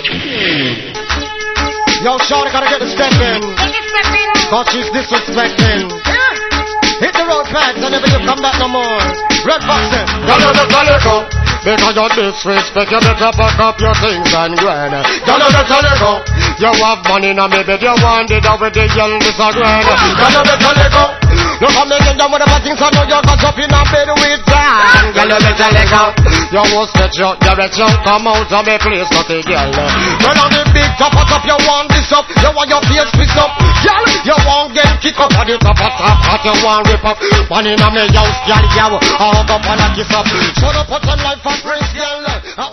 Yo, shorty gotta get the step in. Cause she's disrespecting. Hit the road pads and never you come back no more. Red Fox it. Go. Because you disrespect, you better pack up your things and grind. Girl, you better let go. You have money now, maybe you want it out with the girl, this a grind. Girl, you better let go. You come again down with the things, I know you got up in a bed with that. Girl, you better let go. You won't stretch out, your direction, come out of my place, not a girl. Well, on the big top, you want this up, you want your face fixed up. Girl, you want get kick up on the top, you want rip up. One in a me house, girl, I'll go up and a kiss up. Shut up, put some life on Prince, girl.